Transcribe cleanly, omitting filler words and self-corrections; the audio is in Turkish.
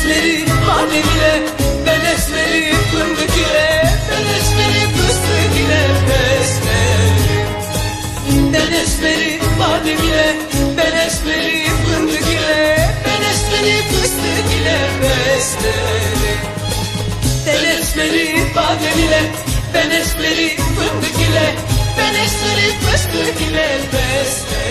esmeri badem ile, ben esmeri fındık ile, ben esmeri fıstık ile beslerim. Ben esmeri badem ile, ben esmeri fındık ile, ben esmeri fıstık ile beslerim. Ben esmeri badem ile, ben esmeri fındık ile, ben esmeri fıstık ile beslerim.